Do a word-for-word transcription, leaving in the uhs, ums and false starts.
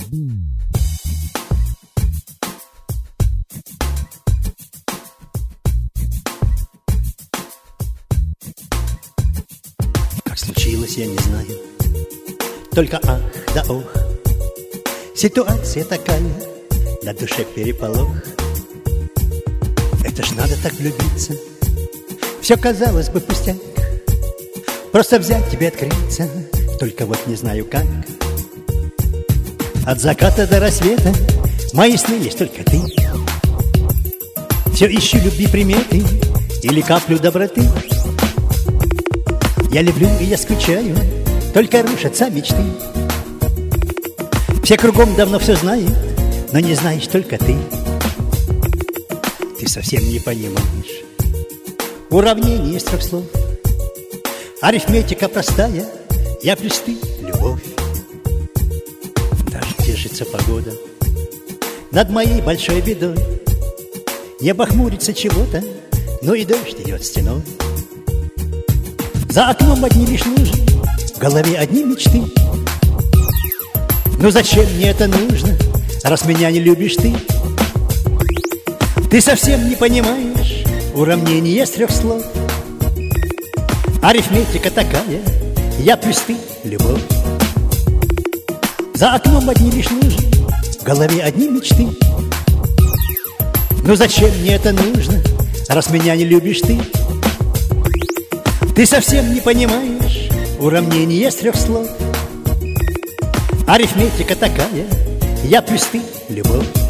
Как случилось, я не знаю, только ах да ох. Ситуация такая, на душе переполох. Это ж надо так влюбиться, все казалось бы пустяк, просто взять тебе открыться, только вот не знаю как. От заката до рассвета мои сны есть только ты. Все ищу любви приметы или каплю доброты. Я люблю и я скучаю, только рушатся мечты. Все кругом давно все знают, но не знаешь только ты. Ты совсем не понимаешь уравнение из трех слов. Арифметика простая, я плюс ты, любовь. Даже держится погода над моей большой бедой. Небо хмурится чего-то, но и дождь идет стеной. За окном одни лишь лужи, в голове одни мечты. Ну зачем мне это нужно, раз меня не любишь ты? Ты совсем не понимаешь уравнение из трех слов. Арифметика такая, я плюс ты, любовь. За окном одни лишь лужи, в голове одни мечты. Ну зачем мне это нужно, раз меня не любишь ты? Ты совсем не понимаешь уравнение из трех слов. Арифметика такая, я плюс ты, любовь.